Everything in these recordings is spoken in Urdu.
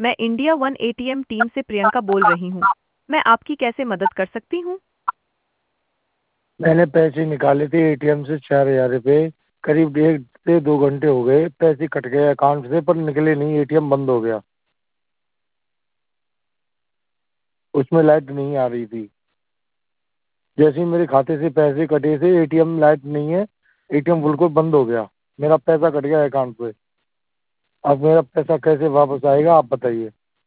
میں India one A T M team سے پرینکا بول رہی ہوں۔ میں آپ کی کیسے مدد کر سکتی ہوں؟ میں نے پیسے نکالے تھے اے ٹی ایم سے 4,000 روپے، قریب 1 سے 2 گھنٹے ہو گئے، پیسے کٹ گئے اکاؤنٹ سے پر نکلے نہیں، اے ٹی ایم بند ہو گیا، اس میں لائٹ نہیں آ رہی تھی۔ جیسے ہی میرے کھاتے سے پیسے کٹے تھے اے ٹی ایم لائٹ نہیں ہے، اے ٹی ایم بالکل بند ہو گیا، میرا پیسہ کٹ گیا اکاؤنٹ پہ۔ اب میرا پیسہ کیسے واپس آئے گا آپ بتائیے؟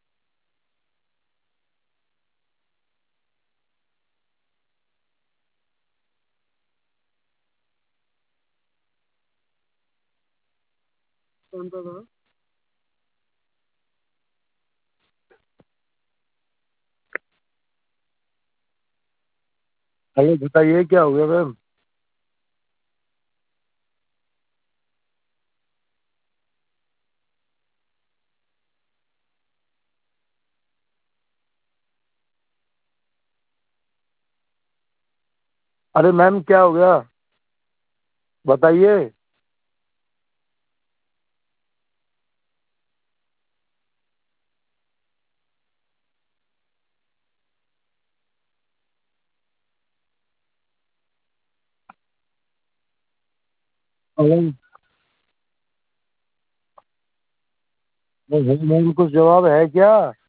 ہلو بتائیے کیا ہو گیا میم؟ ارے میم کیا ہو گیا بتائیے؟ میم کچھ جواب ہے کیا؟